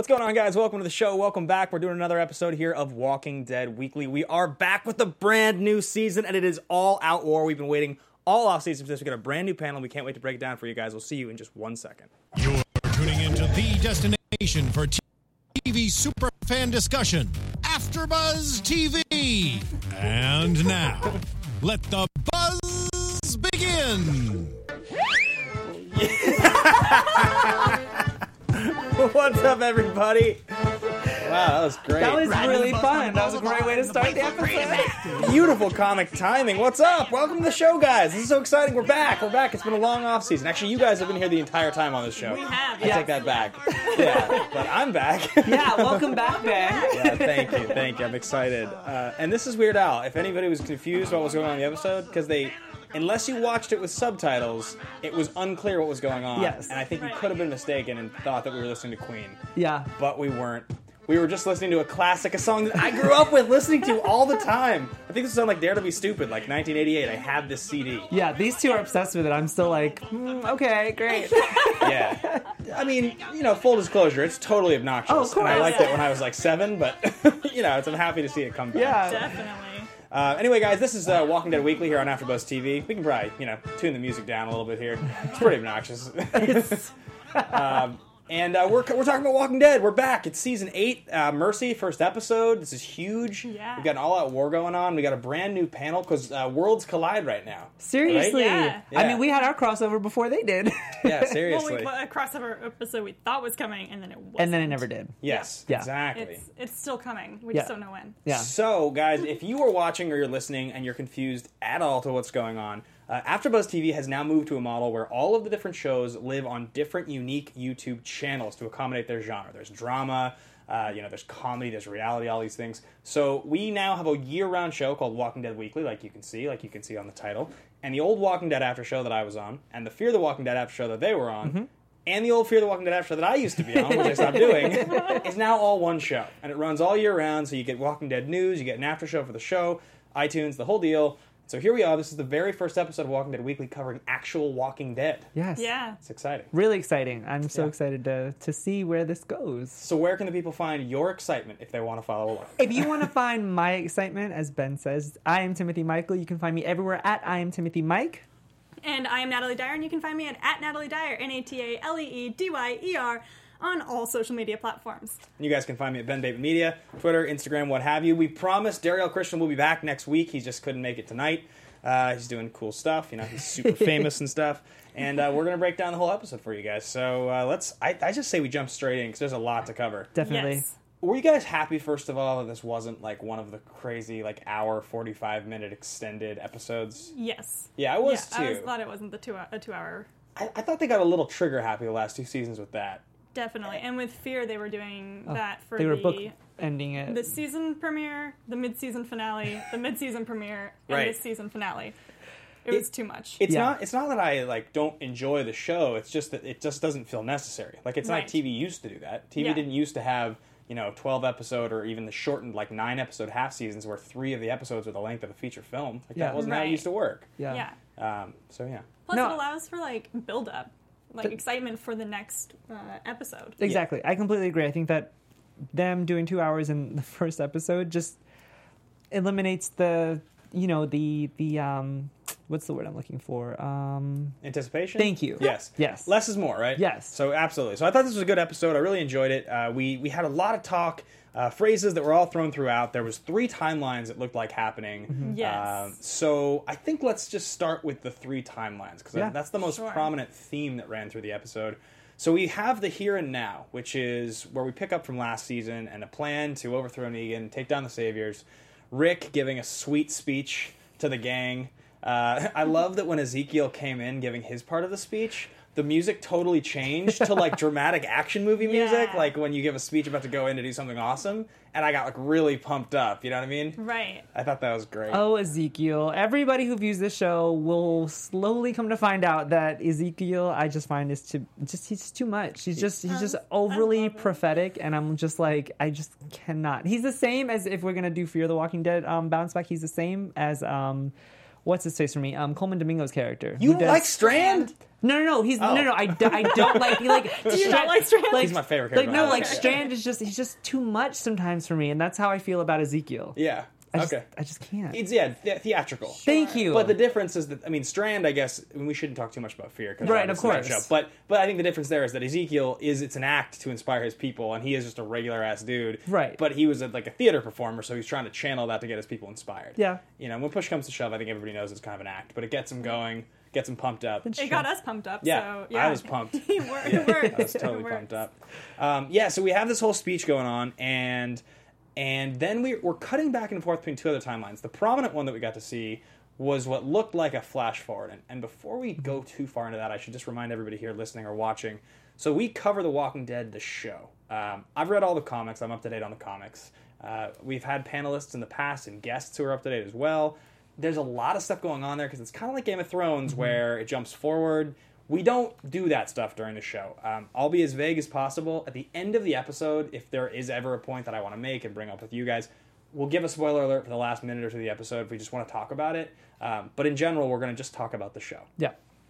What's going on, guys? Welcome to the show. Welcome back. We're doing another episode here of Walking Dead Weekly. We are back with a brand new season, and it is all out war. We've been waiting all off season for this. We got a brand new panel. We can't wait to break it down for you guys. We'll see you in just 1 second. You're tuning into the destination for TV superfan discussion, AfterBuzz TV. And now, let the buzz begin. What's up, everybody? Wow, that was great. That was really fun. That was a great way to start the episode. Beautiful comic timing. What's up? Welcome to the show, guys. This is so exciting. We're back. It's been a long off season. Actually, you guys have been here the entire time on this show. We have. I take that back. Yeah, but I'm back. Yeah, welcome back, Ben. Yeah, thank you. I'm excited. And this is Weird Al. If anybody was confused about what was going on in the episode, because unless you watched it with subtitles, it was unclear what was going on. Yes. And I think you could have been mistaken and thought that we were listening to Queen. Yeah. But we weren't. We were just listening to a classic, a song that I grew up with listening to all the time. I think this sounds like Dare to Be Stupid, like 1988. I had this CD. Yeah, these two are obsessed with it. I'm still like, okay, great. Yeah. I mean, full disclosure, it's totally obnoxious. Oh, of course. And I liked it when I was like 7, but, I'm happy to see it come back. Yeah. Definitely. Anyway, guys, this is Walking Dead Weekly here on AfterBuzz TV. We can probably, tune the music down a little bit here. It's pretty obnoxious. And we're talking about Walking Dead. We're back. It's season 8, Mercy, first episode. This is huge. Yeah. We've got an all-out war going on. We got a brand new panel because worlds collide right now. Seriously. Right? Yeah. I mean, we had our crossover before they did. Yeah, seriously. A crossover episode we thought was coming, and then it wasn't. And then it never did. Yes, Yeah. exactly. It's still coming. We Yeah. just don't know when. Yeah. So, guys, if you are watching or you're listening and you're confused at all to what's going on, AfterBuzz TV has now moved to a model where all of the different shows live on different unique YouTube channels to accommodate their genre. There's drama, there's comedy, there's reality, all these things. So we now have a year-round show called Walking Dead Weekly, like you can see on the title, and the old Walking Dead after show that I was on, and the Fear the Walking Dead after show that they were on, and the old Fear the Walking Dead after show that I used to be on, which I stopped doing, is now all one show. And it runs all year round, so you get Walking Dead news, you get an after show for the show, iTunes, the whole deal. So here we are. This is the very first episode of Walking Dead Weekly covering actual Walking Dead. Yes. Yeah. It's exciting. Really exciting. I'm so Yeah. excited to see where this goes. So where can the people find your excitement if they want to follow along? If you want to find my excitement, as Ben says, I am Timothy Michael. You can find me everywhere at I am Timothy Mike. And I am Natalie Dyer, and you can find me at Natalie Dyer, NATALEEDYER, on all social media platforms. You guys can find me at Ben Bateman Media, Twitter, Instagram, what have you. We promised Dariel Christian will be back next week. He just couldn't make it tonight. He's doing cool stuff. He's super famous and stuff. And we're going to break down the whole episode for you guys. So I just say we jump straight in because there's a lot to cover. Definitely. Yes. Were you guys happy, first of all, that this wasn't like one of the crazy hour, 45-minute extended episodes? Yes. Yeah, I was too. I was glad it wasn't a 2-hour. I thought they got a little trigger happy the last 2 seasons with that. Definitely. And with Fear, they were doing that for They were the book ending it. the season premiere, the mid-season finale, the mid-season premiere, and Right. the season finale. It was too much. It's Yeah. not that I don't enjoy the show. It's just that it just doesn't feel necessary. It's not Right. TV used to do that. TV Yeah. didn't used to have 12 episode or even the shortened 9 episode half seasons where 3 of the episodes are the length of a feature film. Yeah. That wasn't how it Right. used to work. Yeah. Yeah. So yeah. Plus, No. it allows for build up, excitement for the next episode. Exactly. I completely agree. I think that them doing 2 hours in the first episode just eliminates the what's the word I'm looking for? Anticipation? Thank you. Yes. Yes. Less is more, right? Yes. So absolutely. So I thought this was a good episode. I really enjoyed it. We had a lot of talk, phrases that were all thrown throughout. There was 3 timelines that looked like happening. Yes. So I think let's just start with the 3 timelines because Yeah. that's the most Sure. prominent theme that ran through the episode. So we have the here and now, which is where we pick up from last season and a plan to overthrow Negan, take down the Saviors. Rick giving a sweet speech to the gang. I love that when Ezekiel came in giving his part of the speech, the music totally changed to dramatic action movie music, Yeah. like when you give a speech about to go in to do something awesome, and I got really pumped up, you know what I mean? Right. I thought that was great. Oh, Ezekiel. Everybody who views this show will slowly come to find out that Ezekiel, I just find he's just too much. He's just overly love it. prophetic, and I'm just like, I just cannot. He's the same as if we're going to do Fear the Walking Dead bounce back, he's the same as what's his face for me? Coleman Domingo's character. You who does- like Strand? No, he's Oh. no. I don't like. Do you not like Strand? He's my favorite Like character. no, Okay. like Strand is he's just too much sometimes for me, and that's how I feel about Ezekiel. Yeah. I just, Okay. I just can't. It's theatrical. Thank you. But the difference is that, I mean, Strand, I guess, we shouldn't talk too much about Fear. Cause Right, of obviously that course. show. But I think the difference there is that Ezekiel it's an act to inspire his people, and he is just a regular ass dude. Right. But he was like a theater performer, so he's trying to channel that to get his people inspired. Yeah. You know, when push comes to shove, I think everybody knows it's kind of an act, but it gets them going, gets them pumped up. It got us pumped up. Yeah, so, yeah. I was pumped. It worked. I was totally pumped up. So we have this whole speech going on, and then we're cutting back and forth between two other timelines. The prominent one that we got to see was what looked like a flash forward. And before we go too far into that, I should just remind everybody here listening or watching. So we cover The Walking Dead, the show. I've read all the comics. I'm up to date on the comics. We've had panelists in the past and guests who are up to date as well. There's a lot of stuff going on there because it's kind of like Game of Thrones where it jumps forward. We don't do that stuff during the show. I'll be as vague as possible. At the end of the episode, if there is ever a point that I want to make and bring up with you guys, we'll give a spoiler alert for the last minute or two of the episode if we just want to talk about it. But in general, we're going to just talk about the show. Yeah.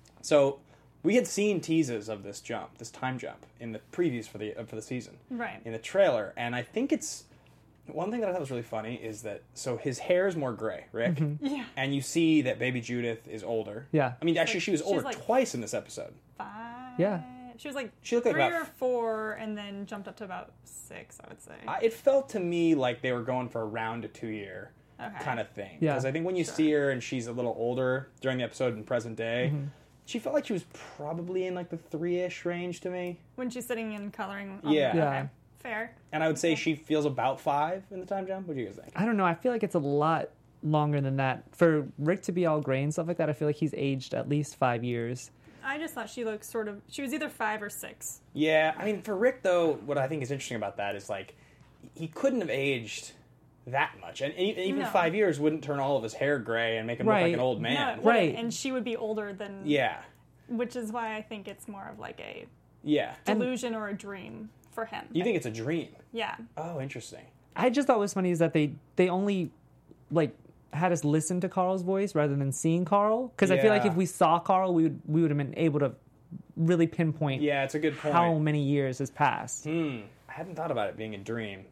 So we had seen teases of this time jump, in the previews for the season. Right. In the trailer. And I think it's... One thing that I thought was really funny is that, so his hair is more gray, Rick. Yeah. And you see that baby Judith is older. Yeah. I mean, actually, she was She's older like- twice in this episode. 5. Yeah. She was like She looked like 3 about or 4, and then jumped up to about 6, I would say. It felt to me like they were going for around a 2-year Okay. kind of thing. Yeah. Because I think when you see her and she's a little older during the episode in present day, she felt like she was probably in like the 3-ish range to me. When she's sitting and coloring. Yeah. Yeah. Okay. Fair. And I would say she feels about 5 in the time jump. What do you guys think? I don't know. I feel like it's a lot longer than that. For Rick to be all gray and stuff like that, I feel like he's aged at least 5 years. I just thought she looked sort of. She was either 5 or 6. Yeah, I mean, for Rick, though, what I think is interesting about that is, like, he couldn't have aged that much. And even No. 5 years wouldn't turn all of his hair gray and make him look like Right. an old man. No, Right. And she would be older than. Yeah, Which is why I think it's more of like a yeah. delusion or a dream for him. You think it's a dream? Yeah. Oh, interesting. I just thought what was funny is that they only like had us listen to Carl's voice rather than seeing Carl, because I feel like Yeah. if we saw Carl, we would have been able to really pinpoint Yeah, it's a good point. how many years has passed. I hadn't thought about it being a dream.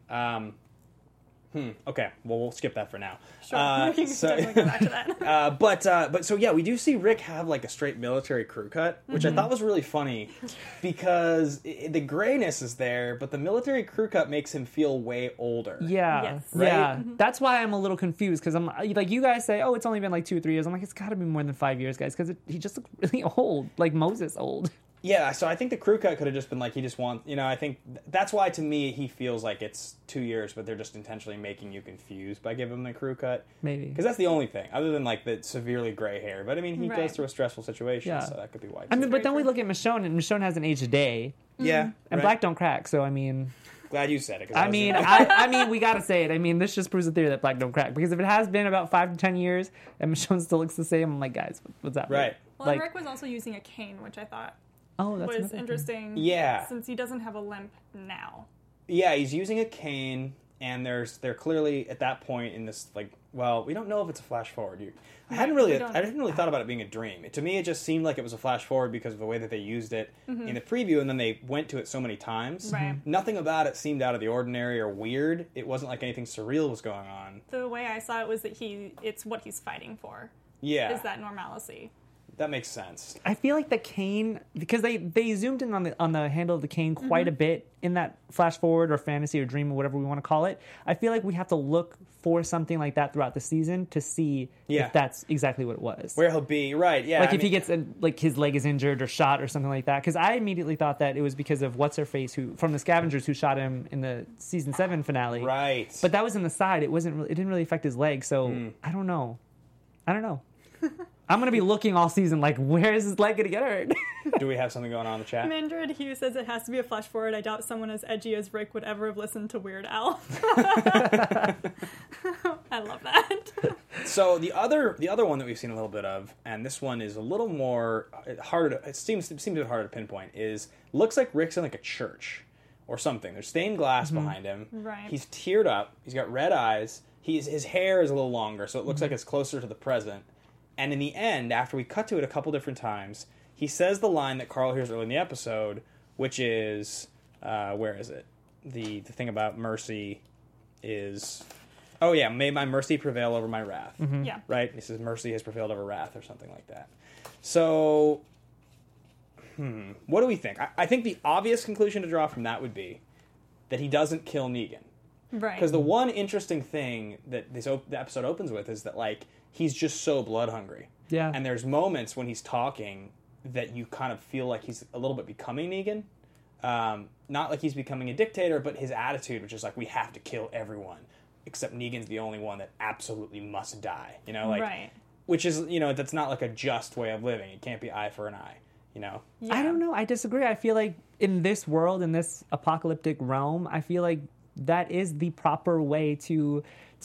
Okay, well, we'll skip that for now. Sure. We can definitely go back to that. But so yeah, we do see Rick have like a straight military crew cut, which I thought was really funny because the grayness is there, but the military crew cut makes him feel way older. Yeah, Yes. yeah. Right? That's why I'm a little confused, because I'm like, you guys say, oh, it's only been like 2 or 3 years. I'm like, it's got to be more than 5 years, guys, because he just looked really old, like Moses old. Yeah, so I think the crew cut could have just been like, he just wants, I think that's why to me he feels like it's 2 years, but they're just intentionally making you confused by giving him the crew cut. Maybe. Because that's the only thing, other than like the severely gray hair. But I mean, he Right. goes through a stressful situation, Yeah. so that could be why. I mean, too. but then we true. look at Michonne, and Michonne hasn't aged a day, yeah, and right. black don't crack. So I mean, Glad you said it. 'Cause I was mean, gonna- I mean, we gotta say it. I mean, this just proves the theory that black don't crack. Because if it has been about 5 to 10 years and Michonne still looks the same, I'm like, guys, what's that? Right. Well, Like, and Rick was also using a cane, which I thought oh, that's was another thing. interesting. Yeah. Since he doesn't have a limp now. Yeah, he's using a cane, and they're clearly at that point in this like. Well, we don't know if it's a flash forward. I hadn't we really don't. thought about it being a dream. To me, it just seemed like it was a flash forward because of the way that they used it Mm-hmm. in the preview, and then they went to it so many times. Right. Nothing about it seemed out of the ordinary or weird. It wasn't like anything surreal was going on. The way I saw it was that it's what he's fighting for. Yeah, Is that normalcy? that makes sense. I feel like the cane, because they zoomed in on the handle of the cane quite a bit in that flash forward or fantasy or dream or whatever we want to call it. I feel like we have to look for something like that throughout the season to see Yeah. if that's exactly what it was. Where he'll be, right? Yeah, Like I if he mean- gets like his leg is injured or shot or something like that, because I immediately thought that it was because of what's her face who from the Scavengers who shot him in the season 7 finale. right, But that was in the side. It didn't really affect his leg. So Hmm. I don't know. I'm gonna be looking all season like, where is his leg gonna get hurt? do we have something going on in the chat? Mandrid Hughes says it has to be a flash forward. I doubt someone as edgy as Rick would ever have listened to Weird Al. I love that. So the other one that we've seen a little bit of, and this one is a little more harder. It seems a bit harder to pinpoint. Looks like Rick's in like a church or something. There's stained glass behind him. Right. He's teared up. He's got red eyes. His hair is a little longer, so it looks like it's closer to the present. And in the end, after we cut to it a couple different times, he says the line that Carl hears early in the episode, which is, where is it? The thing about mercy is, oh yeah, may my mercy prevail over my wrath. Yeah. Right? He says mercy has prevailed over wrath or something like that. So, what do we think? I think the obvious conclusion to draw from that would be that he doesn't kill Negan. Right. Because the one interesting thing that the episode opens with is that, like, he's just so blood hungry. Yeah. And there's moments when he's talking that you kind of feel like he's a little bit becoming Negan. Not like he's becoming a dictator, but his attitude, which is like, we have to kill everyone, except Negan's the only one that absolutely must die. You know, like, right. which is, you know, that's not like a just way of living. It can't be eye for an eye. You know. Yeah. I don't know. I disagree. I feel like in this world, in this apocalyptic realm, I feel like that is the proper way to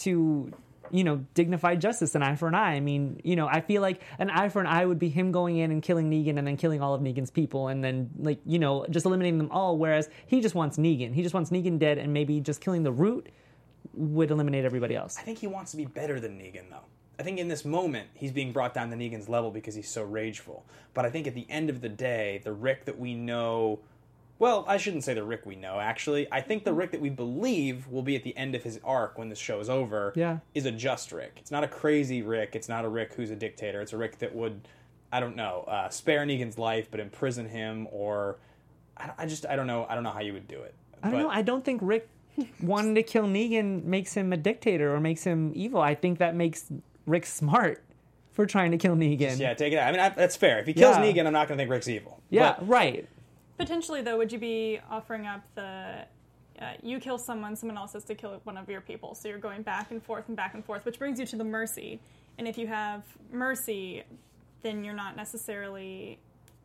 you know, dignified justice, an eye for an eye. I mean, you know, I feel like an eye for an eye would be him going in and killing Negan and then killing all of Negan's people and then, like, you know, just eliminating them all, whereas he just wants Negan. He just wants Negan dead, and maybe just killing the Root would eliminate everybody else. I think he wants to be better than Negan, though. I think in this moment, he's being brought down to Negan's level because he's so rageful. But I think at the end of the day, the Rick that we know... Well, I shouldn't say the Rick we know, actually. I think the Rick that we believe will be at the end of his arc when this show is over is a just Rick. It's not a crazy Rick. It's not a Rick who's a dictator. It's a Rick that would, I don't know, spare Negan's life but imprison him, or... I don't know. I don't know how you would do it. I don't know. I don't think Rick wanting to kill Negan makes him a dictator or makes him evil. I think that makes Rick smart for trying to kill Negan. Yeah, take it out. I mean, that's fair. If he kills Yeah. Negan, I'm not going to think Rick's evil. Yeah, But right. Potentially, though, would you be offering up the you kill someone else has to kill one of your people? So you're going back and forth, which brings you to the mercy. And if you have mercy, then you're not necessarily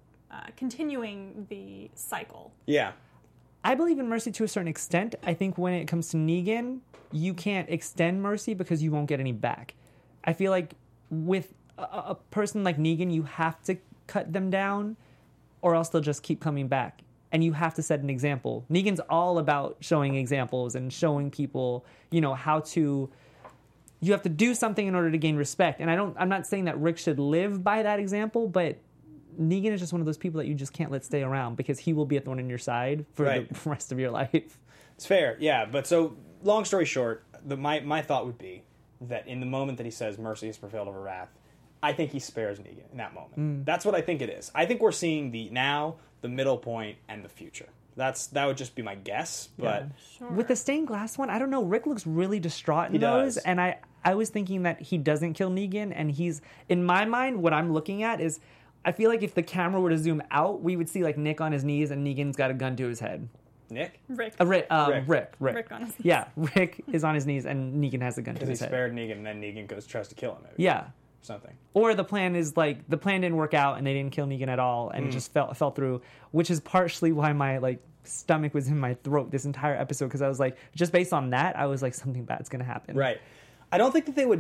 continuing the cycle. Yeah. I believe in mercy to a certain extent. I think when it comes to Negan, you can't extend mercy because you won't get any back. I feel like with a person like Negan, you have to cut them down or else they'll just keep coming back. And you have to set an example. Negan's all about showing examples and showing people, you know, how to... You have to do something in order to gain respect. And I'm not saying that Rick should live by that example, but Negan is just one of those people that you just can't let stay around because he will be at the one on your side for Right. the rest of your life. It's fair, yeah. But so, long story short, my thought would be that in the moment that he says mercy has prevailed over wrath, I think he spares Negan in that moment. That's what I think it is. I think we're seeing the now, the middle point, and the future. That would just be my guess, but... Sure. With the stained glass one, I don't know. Rick looks really distraught in He those, does. and I was thinking that he doesn't kill Negan, and he's... In my mind, what I'm looking at is... I feel like if the camera were to zoom out, we would see, like, Nick on his knees, and Negan's got a gun to his head. Nick? Rick. Rick. Rick on his knees. Yeah, Rick is on his knees, and Negan has a gun to Because he his head. spared Negan, and then Negan tries to kill him, maybe. Yeah. Something. Or the plan is like the plan didn't work out and they didn't kill Negan at all and it just fell through, which is partially why my like stomach was in my throat this entire episode because I was like, just based on that, I was like, something bad's gonna happen. Right. I don't think that they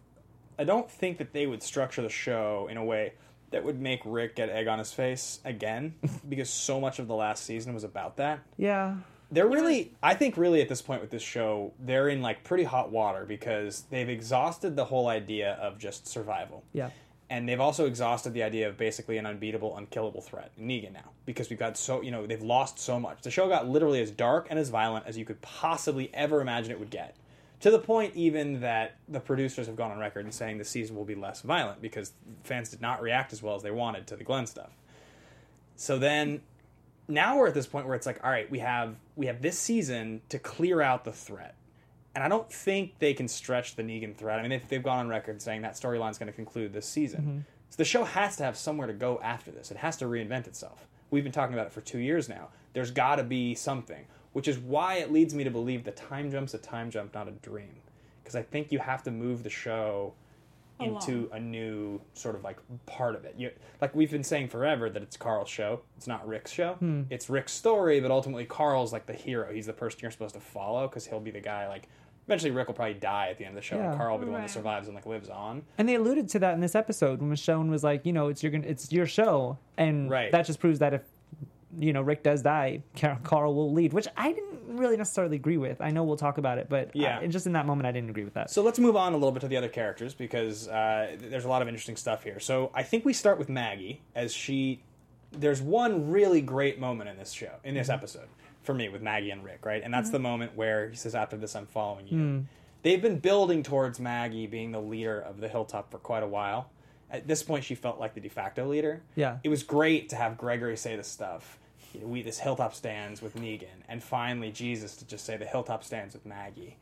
would structure the show in a way that would make Rick get egg on his face again, because so much of the last season was about that. Yeah. They're really, I think really at this point with this show, they're in like pretty hot water because they've exhausted the whole idea of just survival. Yeah. And they've also exhausted the idea of basically an unbeatable, unkillable threat in Negan now. Because we've got they've lost so much. The show got literally as dark and as violent as you could possibly ever imagine it would get. To the point even that the producers have gone on record and saying the season will be less violent because fans did not react as well as they wanted to the Glenn stuff. So then... Now we're at this point where it's like, all right, we have this season to clear out the threat. And I don't think they can stretch the Negan threat. I mean, they've gone on record saying that storyline's going to conclude this season. Mm-hmm. So the show has to have somewhere to go after this. It has to reinvent itself. We've been talking about it for 2 years now. There's got to be something, which is why it leads me to believe the time jump's a time jump, not a dream. Because I think you have to move the show into a new sort of like part of it. Like we've been saying forever that it's Carl's show. It's not Rick's show. It's Rick's story, but ultimately Carl's like the hero. He's the person you're supposed to follow because he'll be the guy like... Eventually Rick will probably die at the end of the show and Carl will be the one that Right. survives and like lives on. And they alluded to that in this episode when Michonne was like, you know, it's your show. And Right. that just proves that if Rick does die, Carl will lead, which I didn't really necessarily agree with. I know we'll talk about it, but just in that moment, I didn't agree with that. So let's move on a little bit to the other characters because there's a lot of interesting stuff here. So I think we start with Maggie as there's one really great moment in this show, in this episode, for me with Maggie and Rick, right? And that's the moment where he says, after this, I'm following you. They've been building towards Maggie being the leader of the Hilltop for quite a while. At this point, she felt like the de facto leader. Yeah. It was great to have Gregory say this stuff. This Hilltop stands with Negan. And finally, Jesus to just say the Hilltop stands with Maggie.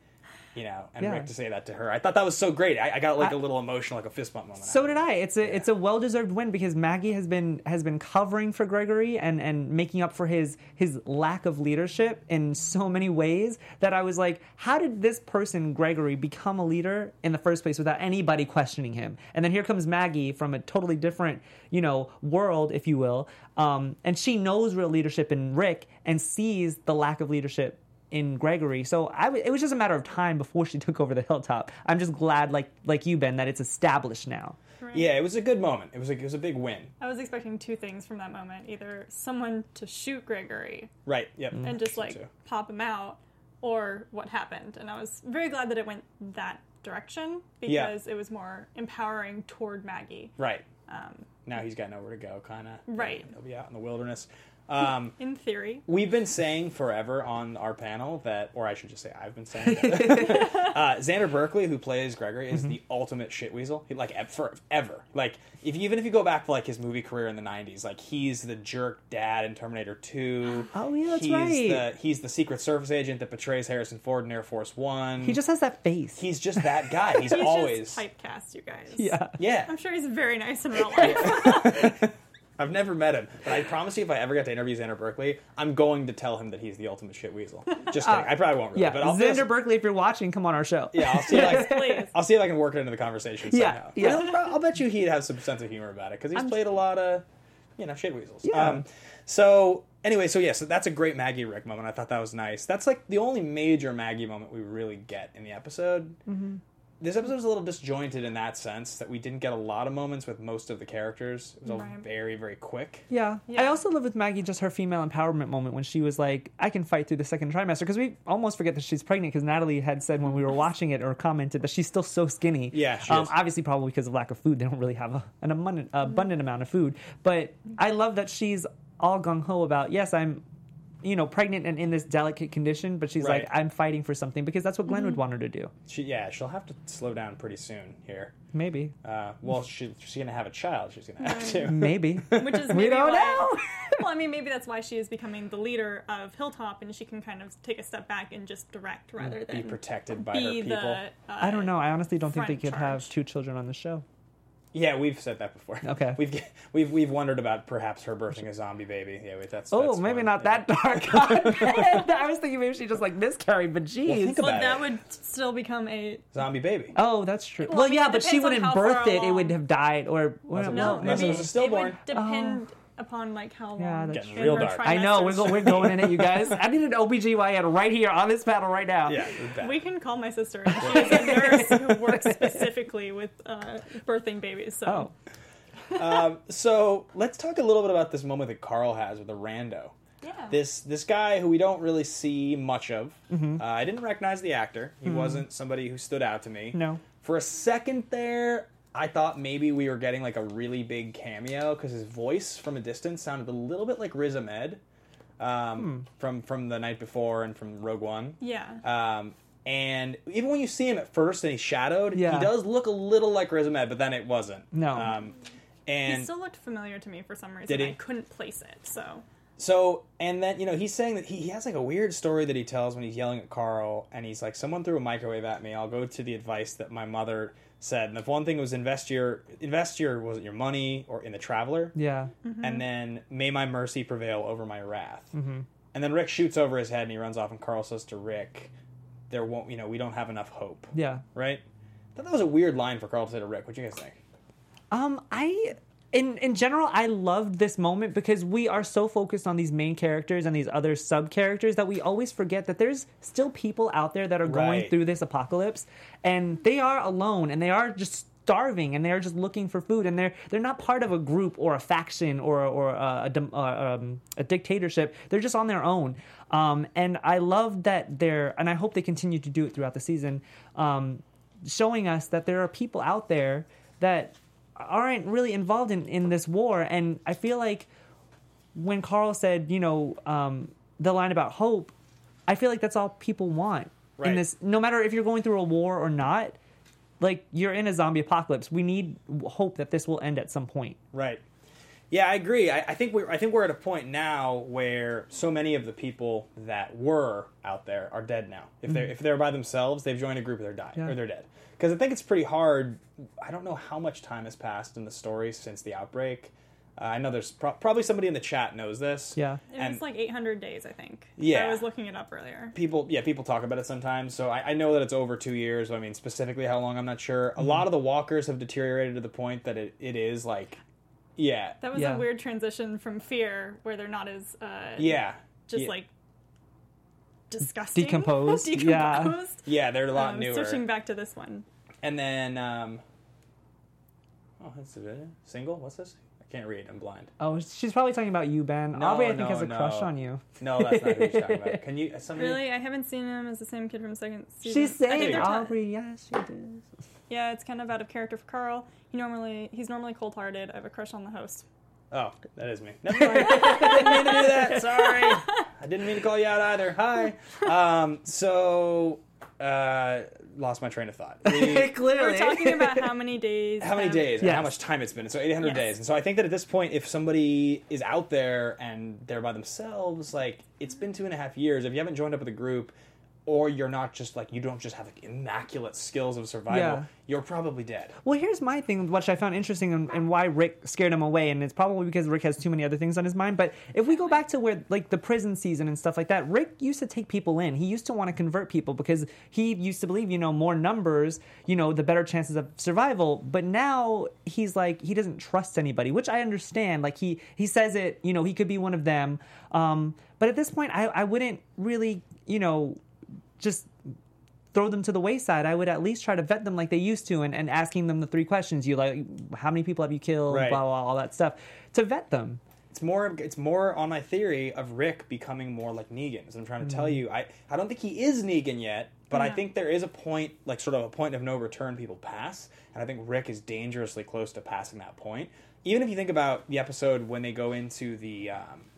And Rick to say that to her. I thought that was so great. I got a little emotional, like a fist bump moment. So did I. It's a well-deserved win because Maggie has been covering for Gregory and making up for his lack of leadership in so many ways that I was like, how did this person, Gregory, become a leader in the first place without anybody questioning him? And then here comes Maggie from a totally different, world, if you will. And she knows real leadership in Rick and sees the lack of leadership in Gregory. So it was just a matter of time before she took over the Hilltop. I'm just glad, like you, Ben, that it's established now. Right. Yeah, it was a good moment. It was a big win. I was expecting two things from that moment: either someone to shoot Gregory, right? Yep, and just pop him out, or what happened. And I was very glad that it went that direction because it was more empowering toward Maggie. Right. Now he's got nowhere to go, kind of. Right. He'll be out in the wilderness. In theory. We've been saying forever on our panel that, or I should just say I've been saying that, Xander Berkeley, who plays Gregory, is the ultimate shit weasel. Forever. Like, even if you go back to, like, his movie career in the 90s, like, he's the jerk dad in Terminator 2. Oh, yeah, that's right. He's the Secret Service agent that betrays Harrison Ford in Air Force One. He just has that face. He's just that guy. He's always... just typecast, you guys. Yeah. I'm sure he's very nice in real life. I've never met him, but I promise you if I ever get to interview Xander Berkeley, I'm going to tell him that he's the ultimate shit weasel. Just kidding. I probably won't really. Yeah, but I'll Xander Berkeley, if you're watching, come on our show. Yeah, I'll see if I can work it into the conversation somehow. Yeah. I'll bet you he'd have some sense of humor about it, because he's played a lot of, shit weasels. Yeah. So that's a great Maggie Rick moment. I thought that was nice. That's like the only major Maggie moment we really get in the episode. Mm-hmm. This episode was a little disjointed in that sense that we didn't get a lot of moments with most of the characters. It was all very, very quick. Yeah. I also love with Maggie just her female empowerment moment when she was like, I can fight through the second trimester. Because we almost forget that she's pregnant because Natalie had said when we were watching it or commented that she's still so skinny. Yeah, she is. Obviously, probably because of lack of food. They don't really have an abundant amount of food. But I love that she's all gung-ho about, yes, I'm pregnant and in this delicate condition, but she's like, I'm fighting for something because that's what Glenn would want her to do. She'll have to slow down pretty soon here. Maybe. She's going to have a child. She's going to have to. Maybe. Which is we don't know. Well, I mean, maybe that's why she is becoming the leader of Hilltop, and she can kind of take a step back and just direct rather than be protected by her people. I don't know. I honestly don't think they could charge. have two children on the show. Yeah, we've said that before. Okay. We've wondered about perhaps her birthing a zombie baby. Yeah, that's maybe fun. not that dark. I was thinking maybe she just like miscarried, but geez. That would still become a zombie baby. Oh, that's true. Well, I mean, yeah, but she wouldn't birth it. It would have died, or unless it was a stillborn. It would depend upon like how long. Yeah, that's getting real dark. I know we're going in it, you guys. I need an OBGYN right here on this panel right now. Yeah, we can call my sister. She's a nurse who works specifically with birthing babies. So. So let's talk a little bit about this moment that Carl has with a rando. Yeah. This guy who we don't really see much of. I didn't recognize the actor. He wasn't somebody who stood out to me. No. For a second there, I thought maybe we were getting like a really big cameo because his voice from a distance sounded a little bit like Riz Ahmed from The Night Before and from Rogue One. Yeah. And even when you see him at first and he's shadowed, he Yeah. does look a little like Riz Ahmed, but then it wasn't. No. And he still looked familiar to me for some reason. Did he? I couldn't place it. So, and then, he's saying that he has like a weird story that he tells when he's yelling at Carl, and he's like, someone threw a microwave at me, I'll go to the advice that my mother said. And the one thing was invest your was it your money or in the Traveler? Yeah. Mm-hmm. And then may my mercy prevail over my wrath. Mm-hmm. And then Rick shoots over his head and he runs off, and Carl says to Rick, there won't, we don't have enough hope. Yeah. Right? I thought that was a weird line for Carl to say to Rick. What do you guys think? In general, I loved this moment because we are so focused on these main characters and these other sub characters that we always forget that there's still people out there that are going through this apocalypse, and they are alone and they are just starving and they're just looking for food, and they're not part of a group or a faction or a dictatorship. They're just on their own. And I love that and I hope they continue to do it throughout the season, showing us that there are people out there that aren't really involved in this war. And I feel like when Carl said, the line about hope, I feel like that's all people want in this. No matter if you're going through a war or not, like, you're in a zombie apocalypse. We need hope that this will end at some point. Right. Yeah, I agree. I think we're at a point now where so many of the people that were out there are dead now. If they're by themselves, they've joined a group, or they're dead. Because I think it's pretty hard. I don't know how much time has passed in the story since the outbreak. I know there's probably somebody in the chat knows this. Yeah. It's like 800 days, I think. Yeah. I was looking it up earlier. People talk about it sometimes. So I know that it's over 2 years. I mean, specifically how long, I'm not sure. A lot of the walkers have deteriorated to the point that it is like, yeah. That was a weird transition from Fear, where they're not as, like, disgusting. Decomposed. Yeah, they're a lot newer. Switching back to this one. And then, that's a video. Single? What's this? I can't read. I'm blind. Oh, she's probably talking about you, Ben. No, Aubrey, I think, has a crush on you. No, that's not who she's talking about. Can you... Really? I haven't seen him as the same kid from second season. She's saying Aubrey. Yes, she does. Yeah, it's kind of out of character for Carl. He's normally cold-hearted. I have a crush on the host. Oh, that is me. Never mind. I didn't mean to do that. Sorry. I didn't mean to call you out either. Hi. Lost my train of thought. Clearly. We're talking about how many days. And how much time it's been. So 800 days. And so I think that at this point, if somebody is out there and they're by themselves, like, it's been 2.5 years. If you haven't joined up with a group, or you're not just like, you don't just have like immaculate skills of survival, you're probably dead. Well, here's my thing, which I found interesting, and why Rick scared him away, and it's probably because Rick has too many other things on his mind. But if we go back to where, like, the prison season and stuff like that, Rick used to take people in. He used to want to convert people because he used to believe, more numbers, the better chances of survival. But now he's like, he doesn't trust anybody, which I understand. Like, he says it, he could be one of them. But at this point, I wouldn't really, just throw them to the wayside. I would at least try to vet them like they used to, and asking them the 3 questions. How many people have you killed? Right. Blah, blah, all that stuff, to vet them. It's more on my theory of Rick becoming more like Negan. As I'm trying to tell you, I don't think he is Negan yet, but I think there is a point, like sort of a point of no return people pass, and I think Rick is dangerously close to passing that point. Even if you think about the episode when they go into the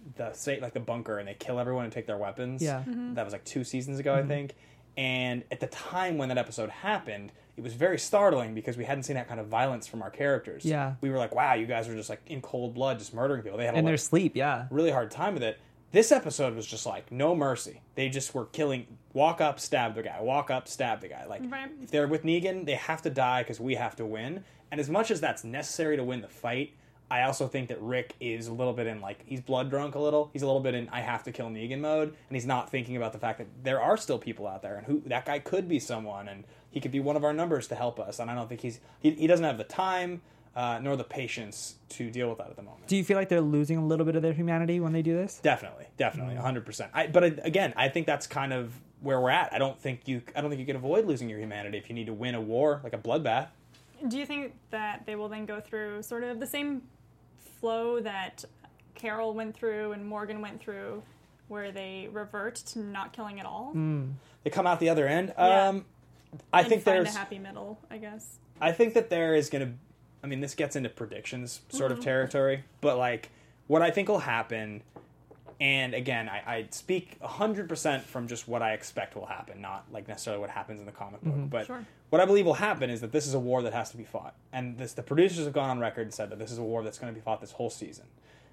bunker and they kill everyone and take their weapons. Yeah. That was like 2 seasons ago, I think. And at the time when that episode happened, it was very startling because we hadn't seen that kind of violence from our characters. Yeah. We were like, wow, you guys are just like in cold blood, just murdering people. They had their sleep, really hard time with it. This episode was just like no mercy. They just were killing, walk up, stab the guy, walk up, stab the guy. Like, if they're with Negan, they have to die because we have to win. And as much as that's necessary to win the fight, I also think that Rick is a little bit in, like, he's blood drunk a little. He's a little bit in I have to kill Negan mode, and he's not thinking about the fact that there are still people out there, and who that guy could be someone, and he could be one of our numbers to help us. And I don't think he doesn't have the time nor the patience to deal with that at the moment. Do you feel like they're losing a little bit of their humanity when they do this? Definitely, 100%. But again, I think that's kind of where we're at. I don't think you can avoid losing your humanity if you need to win a war, like a bloodbath. Do you think that they will then go through sort of the same flow that Carol went through and Morgan went through, where they revert to not killing at all? They come out the other end. Yeah. I think find there's a happy middle, I guess. I think that there is going to... I mean, this gets into predictions sort of territory, but, like, what I think will happen... And again, I speak 100% from just what I expect will happen, not like necessarily what happens in the comic book. But what I believe will happen is that this is a war that has to be fought. And the producers have gone on record and said that this is a war that's going to be fought this whole season.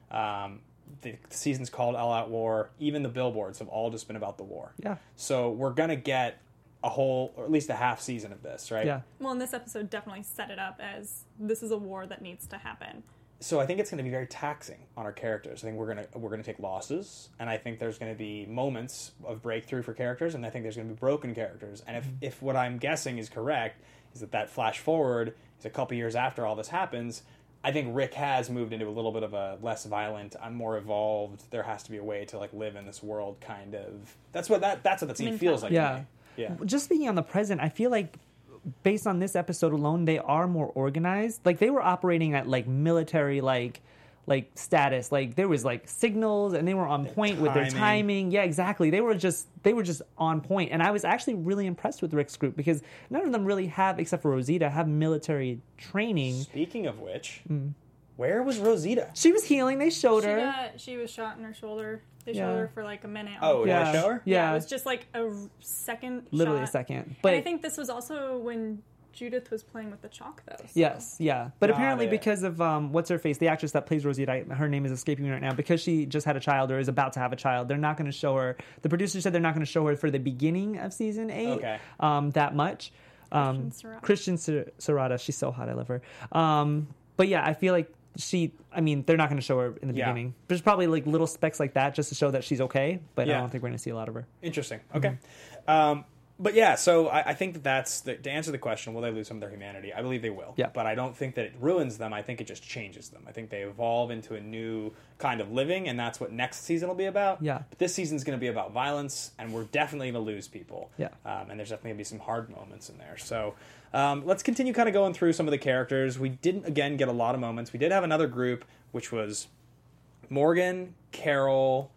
The season's called All Out War. Even the billboards have all just been about the war. Yeah. So we're going to get a whole, or at least a half season of this, right? Yeah. Well, and this episode definitely set it up as this is a war that needs to happen. So I think it's going to be very taxing on our characters. I think we're going to take losses, and I think there's going to be moments of breakthrough for characters, and I think there's going to be broken characters. And if what I'm guessing is correct, is that flash forward is a couple years after all this happens, I think Rick has moved into a little bit of a less violent, more evolved. There has to be a way to like live in this world, kind of. That's what that scene feels like. Yeah. To me. Yeah. Just speaking on the present, I feel like based on this episode alone, they are more organized. Like they were operating at like military like status. Like there was like signals, and they were on point with their timing. Yeah, exactly. They were just on point. And I was actually really impressed with Rick's group because none of them really have, except for Rosita, have military training. Speaking of which, where was Rosita? She was healing. They showed her. She was shot in her shoulder. They showed her for like a minute. Oh, did yeah. they show her? Yeah. It was just like a second. Literally shot. a second. But But I think this was also when Judith was playing with the chalk, though. So. yes, yeah. But Got apparently it. because of what's her face, the actress that plays Rosita, her name is escaping me right now, because she just had a child or is about to have a child, they're not going to show her. The producer said they're not going to show her for the beginning of season 8 Okay. that much. Christian Serrata, she's so hot, I love her. But yeah, I feel like they're not going to show her in the beginning. There's probably like little specks like that just to show that she's okay, but I don't think we're going to see a lot of her. Interesting. Okay. But yeah, so I think that's to answer the question, will they lose some of their humanity? I believe they will. Yeah. But I don't think that it ruins them. I think it just changes them. I think they evolve into a new kind of living, and that's what next season will be about. Yeah. But this season's going to be about violence, and we're definitely going to lose people. Yeah. And there's definitely going to be some hard moments in there. So let's continue kind of going through some of the characters. We didn't, again, get a lot of moments. We did have another group, which was Morgan, Carol,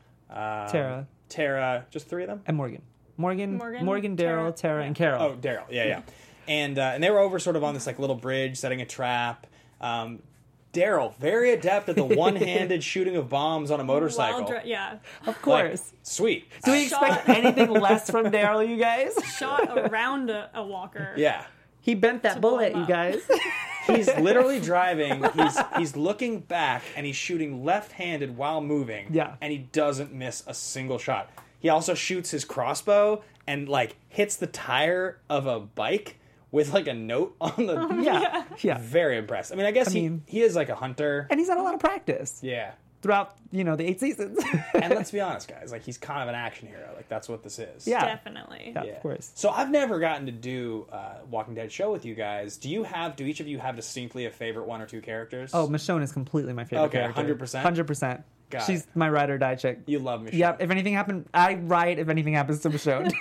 Tara, just 3 of them? And Morgan, Daryl, Tara, Tara, and Carol. Oh, Daryl. Yeah. And they were over sort of on this like little bridge setting a trap. Daryl, very adept at the one-handed shooting of bombs on a motorcycle. Of course. Like, sweet. Do we expect anything less from Daryl, you guys? Shot around a walker. Yeah. He bent that bullet, blow you him guys. He's literally driving. He's looking back, and he's shooting left-handed while moving. Yeah. And he doesn't miss a single shot. He also shoots his crossbow and like hits the tire of a bike with like a note on the. Yeah. Very impressed. I mean, I guess he is like a hunter. And he's had a lot of practice Yeah. throughout, the 8 seasons. And let's be honest, guys. Like, he's kind of an action hero. Like, that's what this is. Yeah. Definitely. Yeah, of course. So I've never gotten to do Walking Dead show with you guys. Do each of you have distinctly a favorite 1 or 2 characters? Oh, Michonne is completely my favorite character. 100%? 100%. Got She's it. my ride or die chick. You love Michonne. Yep. If anything happened, I ride if anything happens to Michonne.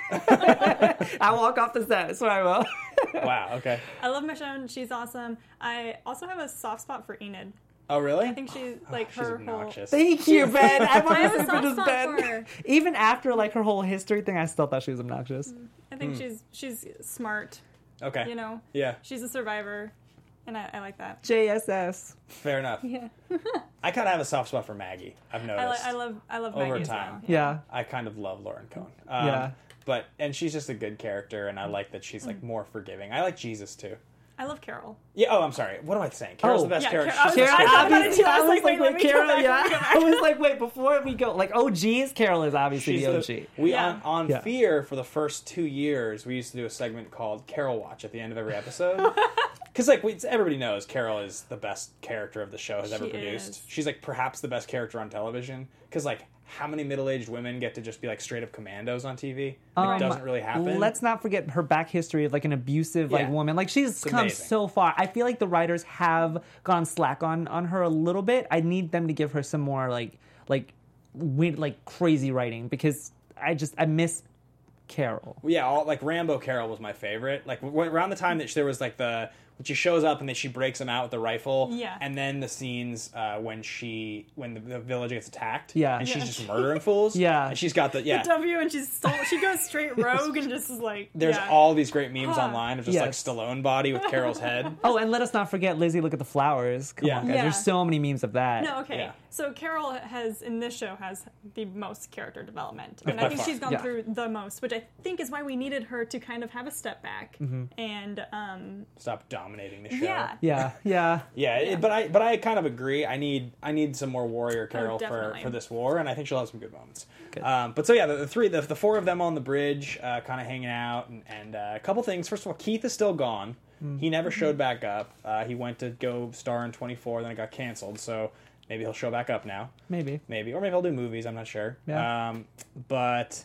I walk off the set, so I will. Wow, okay. I love Michonne. She's awesome. I also have a soft spot for Enid. Oh, really? I think she's like She's her obnoxious. Thank you, Ben. I'm on I have the a same page soft as spot Ben. for her. Even after like her whole history thing, I still thought she was obnoxious. I think she's smart. Okay. Yeah, She's a survivor, and I like that. JSS. fair enough. Yeah. I kind of have a soft spot for Maggie. I've noticed. I love Over Maggie as time. well. Yeah. I kind of love Lauren Cohn. Yeah. And she's just a good character, and I like that she's like more forgiving. I like Jesus too. I love Carol. Yeah. Oh, I'm sorry. What am I saying? Carol's the best yeah, character. Carol- She's the Carol, best character. obviously, I was like, wait, let wait, me go Carol, back, yeah. let me go back. I was like, wait, before we go, like, OGs, Carol is obviously She's the OG. We Yeah. on Yeah. Fear for the first 2 years, we used to do a segment called Carol Watch at the end of every episode. Because everybody knows Carol is the best character of the show has ever She produced. is. She's like perhaps the best character on television. Because how many middle-aged women get to just be like straight up commandos on TV? It doesn't really happen. Let's not forget her back history of like an abusive Yeah. woman. Like she's come amazing. so far. I feel like the writers have gone slack on her a little bit. I need them to give her some more like crazy writing because I miss Carol. Yeah, Rambo Carol was my favorite. Like around the time that there was like when she shows up and then she breaks him out with the rifle. Yeah. And then the scenes when the village gets attacked. Yeah. And she's Yeah. just murdering fools. Yeah. And she's got the W, and she goes straight rogue and just is like. There's yeah. all these great memes Huh. online of just Yes. Stallone body with Carol's head. Oh, and let us not forget Lizzie. Look at the flowers. Come Yeah. on, guys. Yeah. There's so many memes of that. No, okay. Yeah. So Carol in this show has the most character development. By And I think far. she's gone Yeah. through the most, which I think is why we needed her to kind of have a step back. And Stop dominating the show. yeah. Yeah. But I kind of agree. I need some more warrior Carol definitely. for this war, and I think she'll have some good moments. But so yeah, the 4 of them on the bridge, kind of hanging out, and a couple things. First of all, Keith is still gone. He never showed back up. He went to go star in 24, then it got canceled. So maybe he'll show back up now. Maybe. Or maybe he'll do movies. I'm not sure. Yeah. But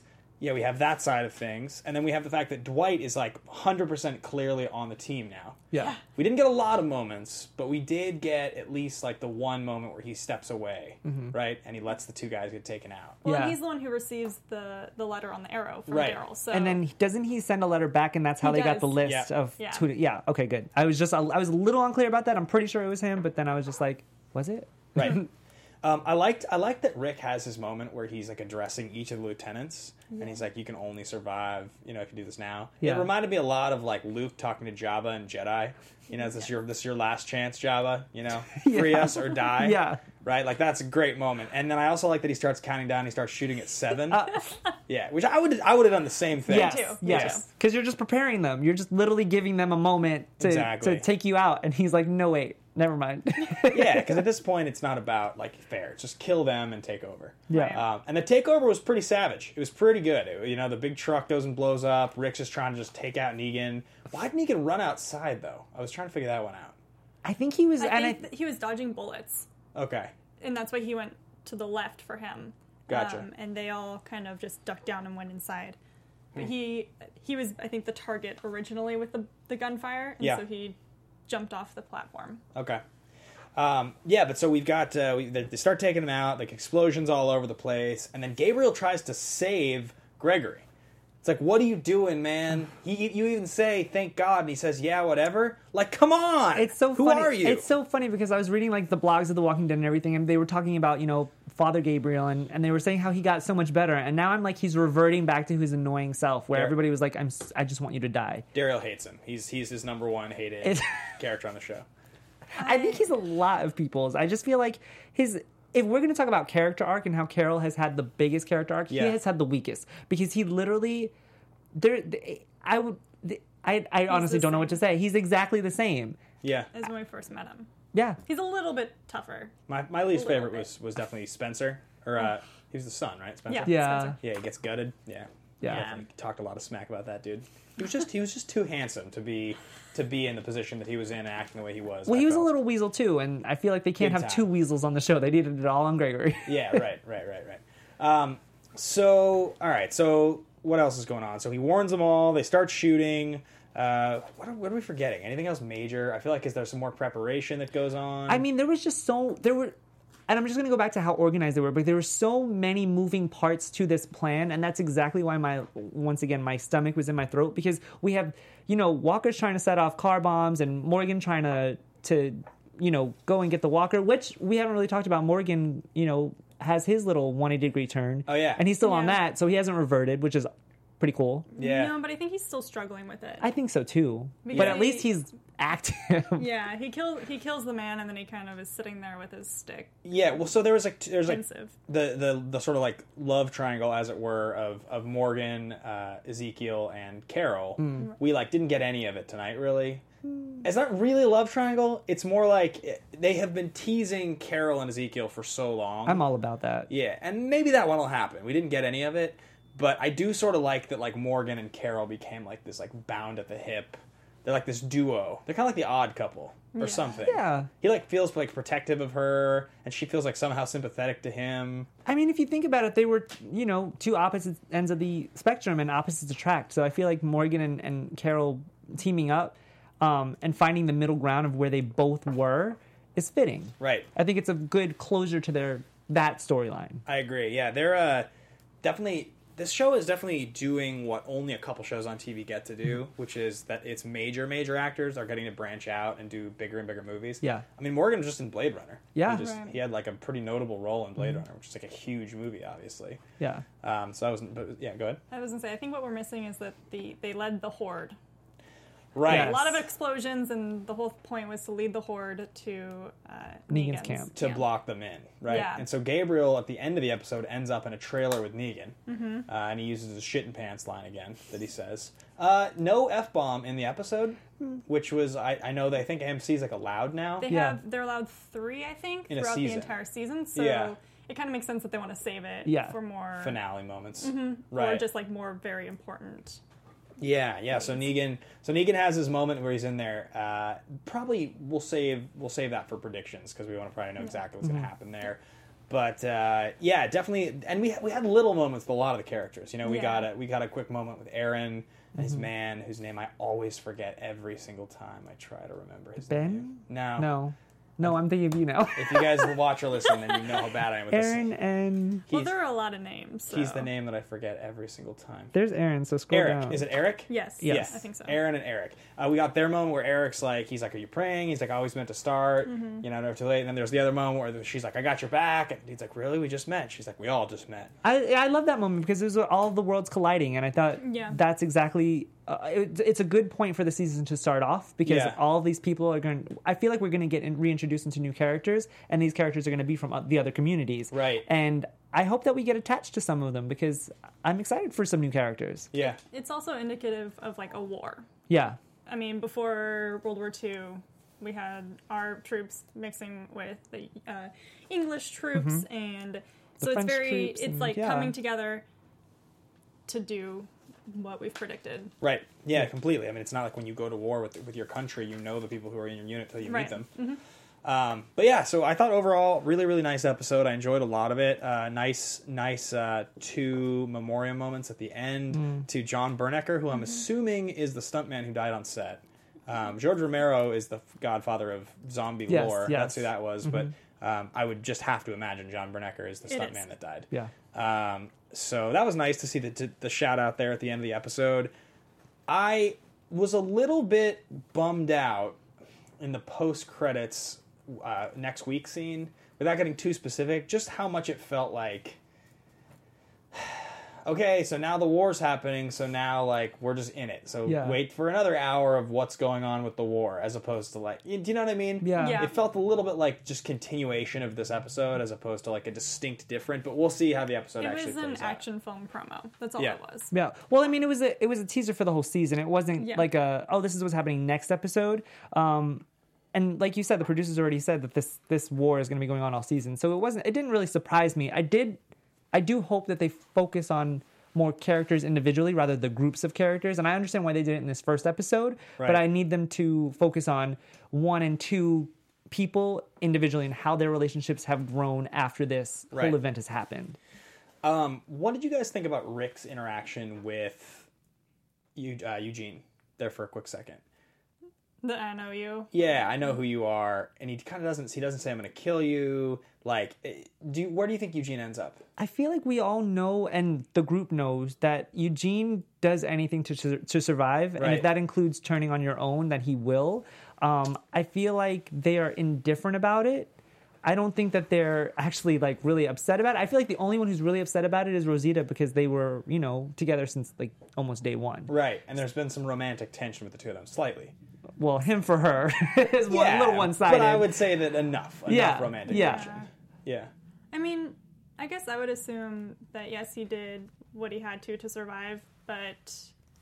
Yeah, we have that side of things. And then we have the fact that Dwight is like 100% clearly on the team now. Yeah. We didn't get a lot of moments, but we did get at least like the one moment where he steps away, right? And he lets the two guys get taken out. Well, and Yeah. he's the one who receives the letter on the arrow from Right. Daryl. So And then doesn't he send a letter back, and that's how He they got the does. list Yeah. of Yeah. tweeted? Yeah. Okay. Good. I was a little unclear about that. I'm pretty sure it was him, but then I was just like, was it? Right. I liked that Rick has his moment where he's like addressing each of the lieutenants, and he's like, "You can only survive, if you do this now." Yeah. It reminded me a lot of like Luke talking to Jabba and Jedi. This is your last chance, Jabba. Free us or die. Yeah. Right. Like that's a great moment. And then I also like that he starts counting down. He starts shooting at 7. Yeah. Which I would have done the same thing. Yes. too. Me Yes. Because you're just preparing them. You're just literally giving them a moment Exactly. to take you out, and he's like, no, wait, never mind. Yeah, because at this point it's not about like fair. It's just kill them and take over. Yeah. And the takeover was pretty savage. It was pretty good. The big truck goes and blows up. Rick's just trying to just take out Negan. Why did Negan run outside though? I was trying to figure that one out. I think he was, I and think that he was dodging bullets, Okay. and that's why he went to the left for him. Gotcha. And they all kind of just ducked down and went inside. But he was, I think, the target originally with the gunfire, and Yeah. so he jumped off the platform. Okay. But so we've got they start taking him out. Like explosions all over the place, and then Gabriel tries to save Gregory. It's like, what are you doing, man? You even say, thank God, and he says, yeah, whatever. Like, come on. it's so Who funny. are you? It's so funny because I was reading like the blogs of The Walking Dead and everything, and they were talking about, Father Gabriel, and they were saying how he got so much better, and now I'm like, he's reverting back to his annoying self, where Yeah. everybody was like, I just want you to die. Daryl hates him. He's his number one hated It's- character on the show. I think he's a lot of people's. I just feel like if we're going to talk about character arc and how Carol has had the biggest character arc, Yeah. he has had the weakest because he literally I honestly the don't know what same. to say. He's exactly the same. Yeah. As when we first met him. Yeah. He's a little bit tougher. My least A little favorite bit. was definitely Spencer. Or he was the son, right? Spencer? Yeah. Yeah. Spencer. Yeah, he gets gutted. Yeah. Yeah. Definitely talked a lot of smack about that dude. He was just too handsome to be in the position that he was in and acting the way he was. Well, I he was a felt. little weasel too, and I feel like they can't Big have time. two weasels on the show. They needed it all on Gregory. Yeah, right. So, all right. So, what else is going on? So he warns them all. They start shooting. What are we forgetting? Anything else major? I feel like is there some more preparation that goes on? I mean, there were, and I'm just going to go back to how organized they were, but there were so many moving parts to this plan, and that's exactly why my stomach was in my throat, because we have, Walker's trying to set off car bombs, and Morgan trying to go and get the Walker, which we haven't really talked about. Morgan, has his little 180-degree turn. Oh, yeah. And he's still on Yeah. that, so he hasn't reverted, which is pretty cool. yeah. No, but I think he's still struggling with it. I think so too. Because But at he- least he's active. Yeah, he kills the man, and then he kind of is sitting there with his stick, Yeah. Well, so there's like pensive. the sort of like love triangle, as it were, of Morgan, Ezekiel, and Carol. We didn't get any of it tonight, really. It's not really a love triangle. It's more like they have been teasing Carol and Ezekiel for so long. I'm all about that. Yeah, and maybe that one will happen. We didn't get any of it, but I do sort of like that. Like Morgan and Carol became like this bound at the hip. They're like this duo. They're kind of like the Odd Couple or something. Yeah. He feels protective of her, and she feels like somehow sympathetic to him. I mean, if you think about it, they were, two opposite ends of the spectrum, and opposites attract. So I feel like Morgan and Carol teaming up and finding the middle ground of where they both were is fitting. Right. I think it's a good closure to that storyline. I agree. Yeah, they're definitely. This show is definitely doing what only a couple shows on TV get to do, which is that its major actors are getting to branch out and do bigger and bigger movies. Yeah. I mean, Morgan was just in Blade Runner. Yeah. He had a pretty notable role in Blade Runner, which is a huge movie, obviously. Yeah. So I wasn't. But yeah, go ahead. I was gonna say, I think what we're missing is that they led the Horde. Right. Yes. A lot of explosions, and the whole point was to lead the Horde to Negan's camp. To block them in, right? Yeah. And so Gabriel, at the end of the episode, ends up in a trailer with Negan, and he uses his shit in pants line again that he says. No F-bomb in the episode, which was, I know they think AMC's allowed now. They're allowed 3, I think, In a throughout the season. entire season. So Yeah. it kind of makes sense that they want to save it for more Finale moments. or Right. just more very important. Yeah. So Negan has his moment where he's in there. Probably we'll save that for predictions because we want to probably know exactly what's going to happen there. But yeah, definitely, and we had little moments with a lot of the characters. You know, we Yeah. got a quick moment with Aaron and his man, whose name I always forget every single time I try to remember his name. Ben? No, I'm thinking of you now. If you guys watch or listen, then you know how bad I am with Aaron this. and Well, He's, there are a lot of names. So. he's the name that I forget every single time. there's Aaron. So scroll Eric. down. Is it Eric? Yes. Yes. I think so. Aaron and Eric. We got their moment where Eric's like, he's like, "Are you praying?" He's like, "I always meant to start." Mm-hmm. You know, never too late. And then there's the other moment where she's like, "I got your back," and he's like, "Really? We just met?" She's like, "We all just met." I love that moment because it was all the worlds colliding, and I thought Yeah. that's exactly it's a good point for the season to start off because Yeah. all of these people are going. I feel like we're going to get reintroduced into new characters, and these characters are going to be from the other communities, Right. And I hope that we get attached to some of them because I'm excited for some new characters. Yeah. It's also indicative of like a war. Yeah, I mean, before World War II, we had our troops mixing with the English troops, and so French it's very, troops it's and- like yeah. coming together to do what we've predicted. Right. Yeah, completely. I mean, it's not like when you go to war with your country, you know the people who are in your unit till you Right. meet them. But yeah, so I thought overall, really, really nice episode. I enjoyed a lot of it. Nice, two memoriam moments at the end to John Bernecker, who I'm assuming is the stuntman who died on set. George Romero is the godfather of zombie Yes, lore. yes. That's who that was. But I would just have to imagine John Bernecker is the It stuntman is. that died. yeah. So that was nice to see the shout out there at the end of the episode. I was a little bit bummed out in the post credits next week scene, without getting too specific, just how much it felt like, okay, so now the war's happening, so now like we're just in it. So Yeah. wait for another hour of what's going on with the war, as opposed to like, do you know what I mean? Yeah. Yeah. It felt a little bit like just continuation of this episode, as opposed to like a distinct different. But we'll see how the episode It actually was an plays out. action film promo. That's all Yeah. it was. Yeah. Well, I mean, it was a teaser for the whole season. It wasn't Yeah. like this is what's happening next episode. And like you said, the producers already said that this war is going to be going on all season. So it didn't really surprise me. I do hope that they focus on more characters individually rather than groups of characters. And I understand why they did it in this first episode, Right. but I need them to focus on 1 and 2 people individually and how their relationships have grown after this Right. whole event has happened. What did you guys think about Rick's interaction with Eugene there for a quick second? The I know you. Yeah, I know who you are, and he kind of doesn't say I'm going to kill you. Like, where do you think Eugene ends up? I feel like we all know, and the group knows, that Eugene does anything to survive, and Right. if that includes turning on your own, that he will. I feel like they are indifferent about it. I don't think that they're actually like really upset about it. I feel like the only one who's really upset about it is Rosita because they were, together since like almost day one. Right, and there's been some romantic tension with the two of them, slightly. Well, him for her is a little one-sided. But I would say that enough romantic yeah. tension. Yeah. I mean, I guess I would assume that yes, he did what he had to survive, but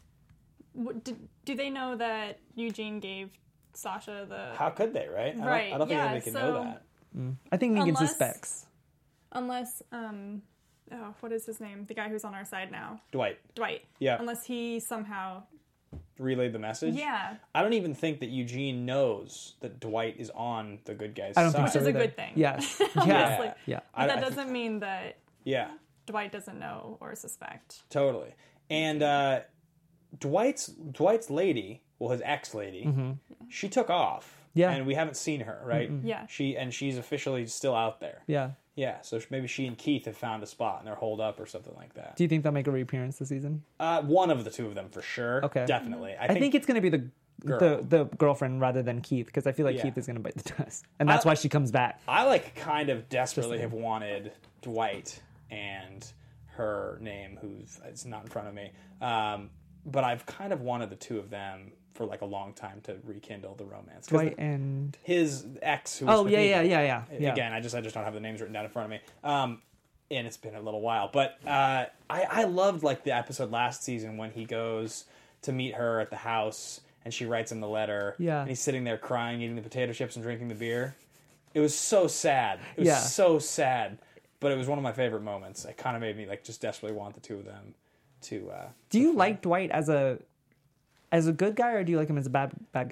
do they know that Eugene gave Sasha the... How could they, right? Right, I don't think yeah, anybody can so- know that. I think Negan Unless- suspects. Unless, what is his name? The guy who's on our side now. Dwight Dwight. Yeah. Unless he somehow... relayed the message. Yeah. I don't even think that Eugene knows that Dwight is on the good guy's I don't side. think Which so is a either. good thing. Yes. Yeah. Yeah. Yeah. But that I doesn't mean that Yeah, Dwight doesn't know or suspect. totally. And Dwight's lady, well, his ex-lady, she took off. Yeah. And we haven't seen her, right? Yeah. She's officially still out there. Yeah. Yeah, so maybe she and Keith have found a spot and they're holed up or something like that. Do you think they'll make a reappearance this season? One of the two of them for sure. Okay. Definitely. I think it's going to be the girlfriend rather than Keith because I feel like Yeah. Keith is going to bite the dust, and that's why she comes back. I like kind of desperately have wanted Dwight and her name, it's not in front of me. But I've kind of wanted the two of them for like a long time to rekindle the romance. 'Cause Dwight and his ex, who was oh with yeah, me- yeah. Again, I just don't have the names written down in front of me. And it's been a little while, but I loved like the episode last season when he goes to meet her at the house and she writes him the letter. Yeah. And he's sitting there crying, eating the potato chips and drinking the beer. It was so sad. It was Yeah. so sad, but it was one of my favorite moments. It kind of made me like just desperately want the two of them to. Do you like Dwight as a good guy or do you like him as a bad guy?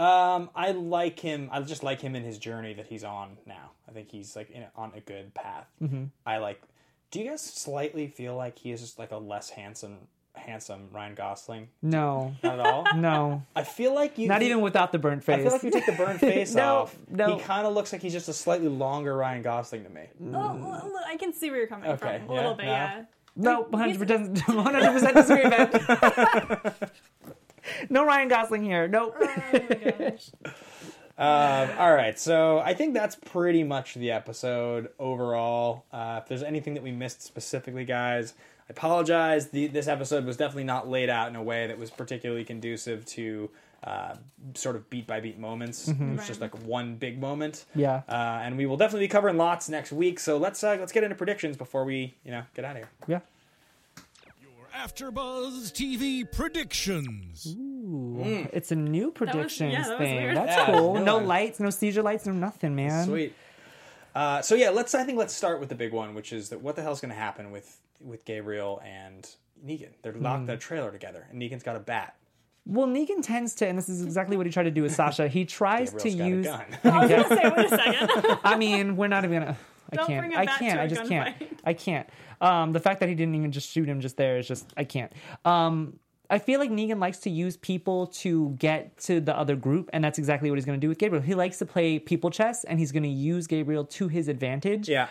I like him. I just like him in his journey that he's on now. I think he's like on a good path. Mm-hmm. Do you guys slightly feel like he is just like a less handsome Ryan Gosling? No. Not at all? No. I feel like you... Not even without the burnt face. I feel like you take the burnt face off. No. He kind of looks like he's just a slightly longer Ryan Gosling to me. Oh, I can see where you're coming from. A little bit, yeah. No, 100% disagree, man. No Ryan Gosling here. Nope. Oh my gosh. All right, so I think that's pretty much the episode overall. If there's anything that we missed specifically, guys, I apologize. This episode was definitely not laid out in a way that was particularly conducive to sort of beat-by-beat moments. It was just like one big moment. Yeah. And we will definitely be covering lots next week, so let's get into predictions before we get out of here. Yeah. AfterBuzz TV predictions. Ooh, it's a new predictions that was thing. weird. That's Yeah, cool. no No one. lights, no seizure lights, no nothing, man. Sweet. So yeah, let's start with the big one, which is that what the hell's going to happen with Gabriel and Negan? They're locked in a trailer together, and Negan's got a bat. Well, Negan tends to, and this is exactly what he tried to do with Sasha. He tries Gabriel's to use. got a gun. I was going to say, wait a second. I mean, we're not even gonna. Don't bring a bat to a I just can't. gunfight. I can't. The fact that he didn't even just shoot him just there is just, I can't. I feel like Negan likes to use people to get to the other group, and that's exactly what he's going to do with Gabriel. He likes to play people chess, and he's going to use Gabriel to his advantage. Yeah.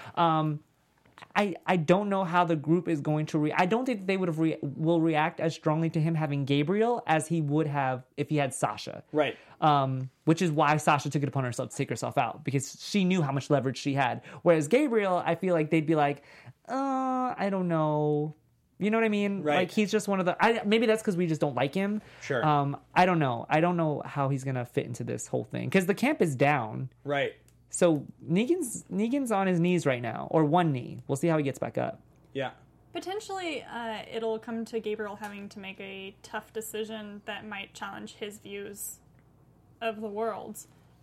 I don't know how the group is going to I don't think they will react as strongly to him having Gabriel as he would have if he had Sasha. Right. Which is why Sasha took it upon herself to take herself out, because she knew how much leverage she had. Whereas Gabriel, I feel like they'd be like, I don't know. You know what I mean? Right. Like, he's just one of the... maybe that's because we just don't like him. Sure. I don't know. I don't know how he's going to fit into this whole thing. Because the camp is down. Right. So Negan's on his knees right now. Or one knee. We'll see how he gets back up. Yeah. Potentially, it'll come to Gabriel having to make a tough decision that might challenge his views of the world.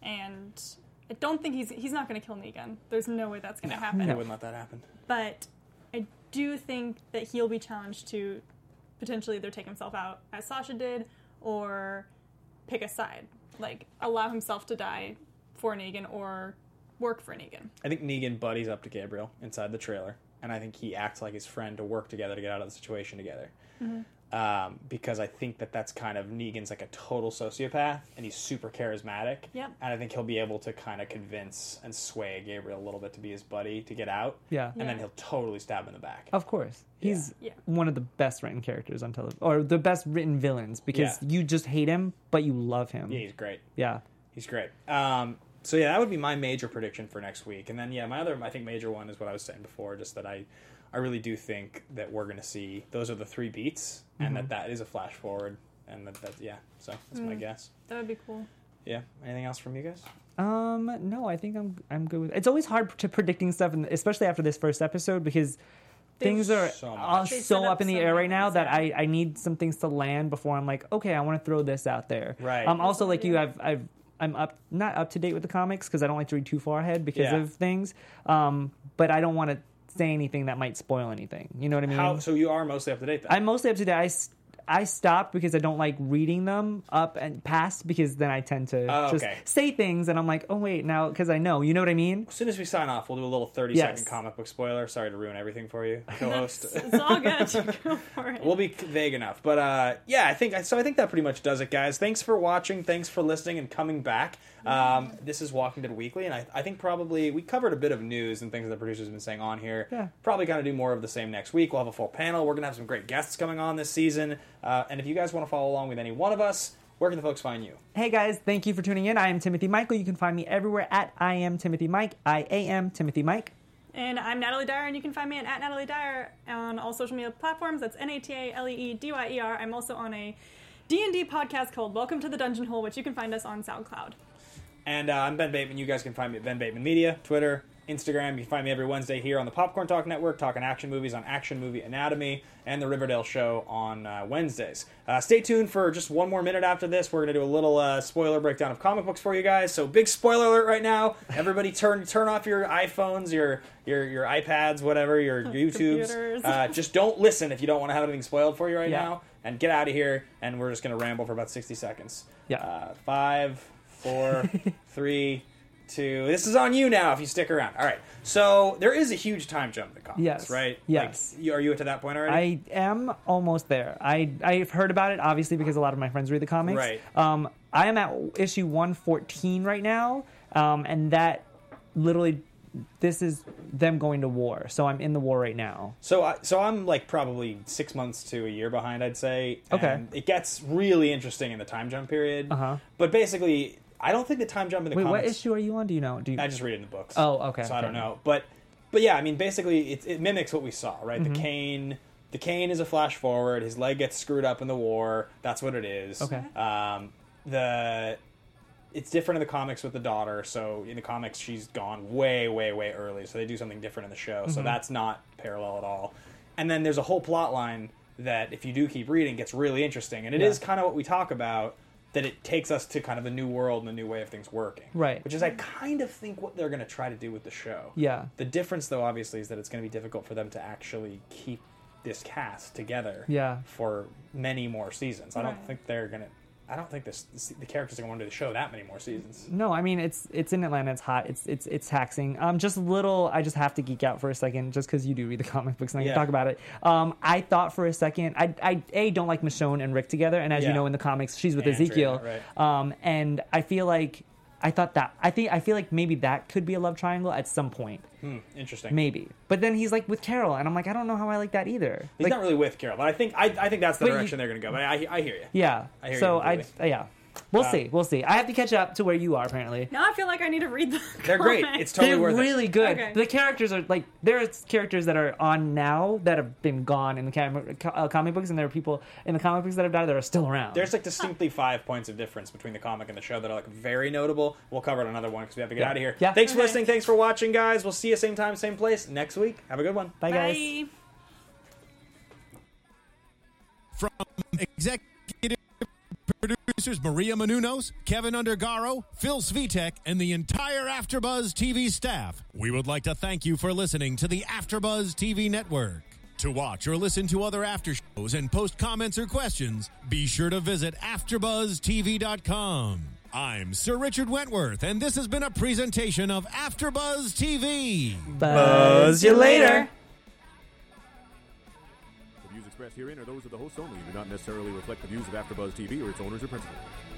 And I don't think he's not going to kill Negan. There's no way that's going to happen. I wouldn't let that happen. But I do think that he'll be challenged to potentially either take himself out as Sasha did or pick a side. Like, allow himself to die for Negan or work for Negan. I think Negan buddies up to Gabriel inside the trailer, and I think he acts like his friend to work together to get out of the situation together. Mm-hmm. Because I think that's kind of Negan's like a total sociopath, and he's super charismatic. Yep. And I think he'll be able to kind of convince and sway Gabriel a little bit to be his buddy to get out. Yeah. And then he'll totally stab him in the back. Of course. He's Yeah. one of the best written characters on television. Or the best written villains. Because you just hate him, but you love him. Yeah, he's great. Yeah. He's great. So yeah, that would be my major prediction for next week. And then my other, I think, major one is what I was saying before, just that I really do think that we're going to see those are the three beats, and that is a flash forward, and so that's my guess. That would be cool. Yeah. Anything else from you guys? No, I think I'm good with it. It's always hard to predicting stuff, especially after this first episode, because things are so much. all They've so set up up in the so air many right now things, that yeah. I need some things to land before I'm like, okay, I want to throw this out there. Right. Also, like you, I'm not up to date with the comics because I don't like to read too far ahead because of things. But I don't want to say anything that might spoil anything. You know what I mean? So you are mostly up to date then? I'm mostly up to date. I stopped because I don't like reading them up and past, because then I tend to just say things and I'm like, oh wait, now because I know. You know what I mean? As soon as we sign off, we'll do a little 30-second comic book spoiler. Sorry to ruin everything for you, co-host. It's all good. Go for it. We'll be vague enough. But I think that pretty much does it, guys. Thanks for watching. Thanks for listening and coming back. This is Walking Dead Weekly, and I think probably we covered a bit of news and things that the producers have been saying on here. Yeah. Probably going to do more of the same next week. We'll have a full panel. We're going to have some great guests coming on this season. And if you guys want to follow along with any one of us, where can the folks find you? Hey guys, thank you for tuning in. I am Timothy Michael. You can find me everywhere at I am Timothy Mike. I-A-M Timothy Mike. And I'm Natalie Dyer, and you can find me at Natalie Dyer on all social media platforms. That's NATALEEDYER. I'm also on a D&D podcast called Welcome to the Dungeon Hole, which you can find us on SoundCloud. And I'm Ben Bateman. You guys can find me at Ben Bateman Media, Twitter, Instagram. You can find me every Wednesday here on the Popcorn Talk Network, talking action movies on Action Movie Anatomy, and the Riverdale Show on Wednesdays. Stay tuned for just one more minute after this. We're going to do a little spoiler breakdown of comic books for you guys. So big spoiler alert right now. Everybody turn off your iPhones, your iPads, whatever, your YouTubes. Just don't listen if you don't want to have anything spoiled for you right now. And get out of here, and we're just going to ramble for about 60 seconds. Yeah. 5, 4, 3, 2. This is on you now if you stick around. All right. So there is a huge time jump in the comics, Yes. right? Yes. Like, are you to that point already? I am almost there. I've heard about it, obviously, because a lot of my friends read the comics. Right. I am at issue 114 right now, and that literally, this is them going to war. So I'm in the war right now. So I'm like probably 6 months to a year behind, I'd say. Okay. And it gets really interesting in the time jump period. Uh-huh. But basically, I don't think the time jump in the Wait, comics... what issue are you on? Do you know? I just read it in the books. Oh, okay. So I don't okay. know. But yeah, I mean, basically, it mimics what we saw, right? Mm-hmm. The cane is a flash forward. His leg gets screwed up in the war. That's what it is. Okay. It's different in the comics with the daughter. So in the comics, she's gone way, way, way early. So they do something different in the show. So that's not parallel at all. And then there's a whole plot line that, if you do keep reading, gets really interesting. And it is kind of what we talk about, that it takes us to kind of a new world and a new way of things working. Right. Which is, I kind of think, what they're going to try to do with the show. Yeah. The difference, though, obviously, is that it's going to be difficult for them to actually keep this cast together Yeah. for many more seasons. I don't Right. think they're going to... I don't think the characters are going to want to do the show that many more seasons. No, I mean it's in Atlanta. It's hot. It's taxing. Just a little. I just have to geek out for a second, just because you do read the comic books and I Yeah. can talk about it. I thought for a second. I don't like Michonne and Rick together, and as you Yeah. know in the comics, she's with Andrea, Ezekiel. right. And I feel like I feel like maybe that could be a love triangle at some point, Interesting. maybe. But then he's like with Carol, and I'm like, I don't know how I like that either. He's Like, not really with Carol, but I think that's the But direction they're going to go. But I hear you. yeah. I hear So you completely. We'll see. We'll see. I have to catch up to where you are apparently. Now I feel like I need to read the They're great. comic. It's totally They're worth really it. good. Okay. The characters are like there's characters that are on now that have been gone in the comic books, and there are people in the comic books that have died that are still around. There's like distinctly 5 points of difference between the comic and the show that are like very notable. We'll cover it on another one because we have to get Yeah. out of here. Yeah. Thanks for Okay. listening. Thanks for watching, guys. We'll see you same time, same place next week. Have a good one. Bye, guys. Bye. From executive producers Maria Menounos, Kevin Undergaro, Phil Svitek, and the entire AfterBuzz TV staff, we would like to thank you for listening to the AfterBuzz TV network. To watch or listen to other after shows and post comments or questions, be sure to visit AfterBuzzTV.com. I'm Sir Richard Wentworth, and this has been a presentation of AfterBuzz TV. Buzz you later. The views expressed herein are those of the hosts only and do not necessarily reflect the views of AfterBuzz TV or its owners or principals.